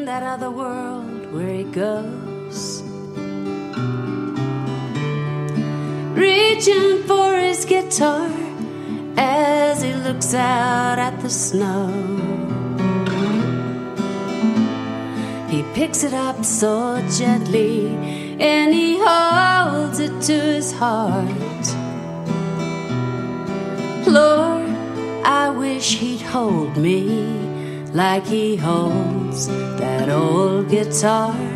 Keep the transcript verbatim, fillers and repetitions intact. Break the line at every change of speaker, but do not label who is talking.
in that other world where he goes, reaching for his guitar as he looks out at the snow. He picks it up so gently and he holds it to his heart. Lord, I wish he'd hold me like he holds that old guitar.